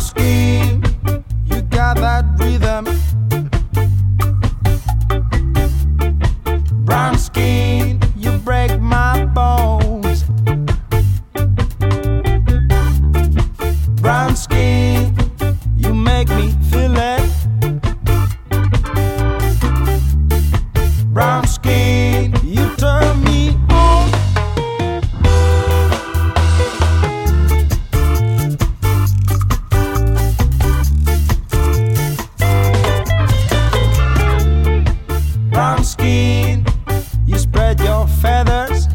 skin, you got that rhythm. Brown skin, you break my bones. Brown skin, you make me feel it. Brown skin, you turn me on. Brown skin, you spread your feathers.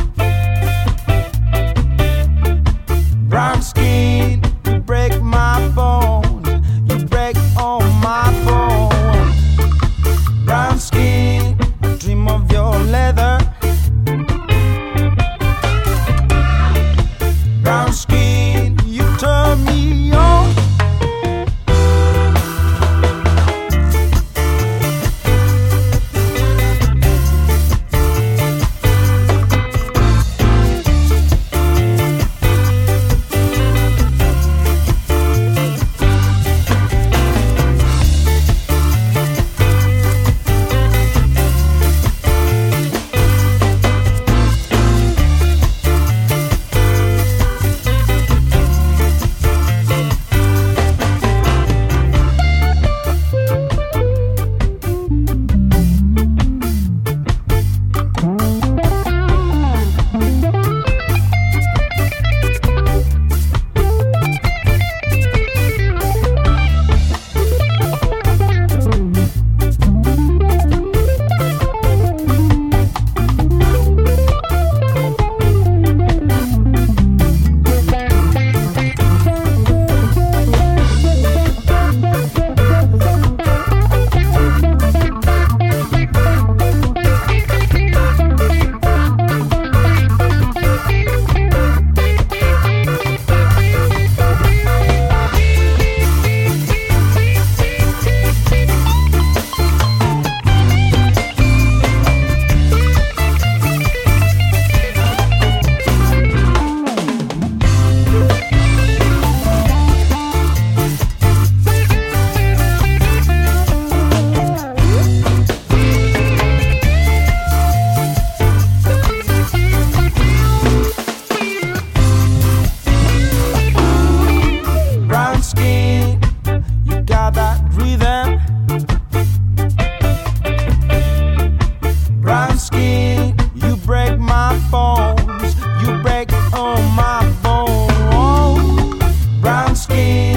Brown skin, you break my bones. You break all my bones. Brown skin, I dream of your leather. Brown skin, you turn me on. Brown skin, you got that rhythm. Brown skin, you break my bones. You break all my bones. Brown skin.